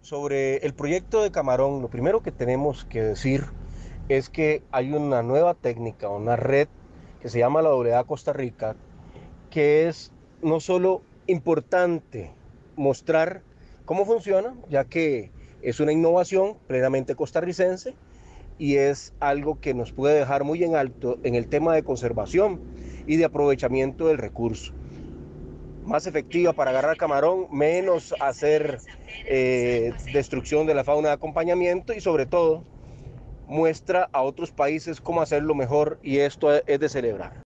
Sobre el proyecto de Camarón, lo primero que tenemos que decir es que hay una nueva técnica, una red que se llama la WA Costa Rica, que es no solo importante mostrar cómo funciona, ya que es una innovación plenamente costarricense y es algo que nos puede dejar muy en alto en el tema de conservación y de aprovechamiento del recurso. Más efectiva para agarrar camarón, menos hacer destrucción de la fauna de acompañamiento y sobre todo muestra a otros países cómo hacerlo mejor y esto es de celebrar.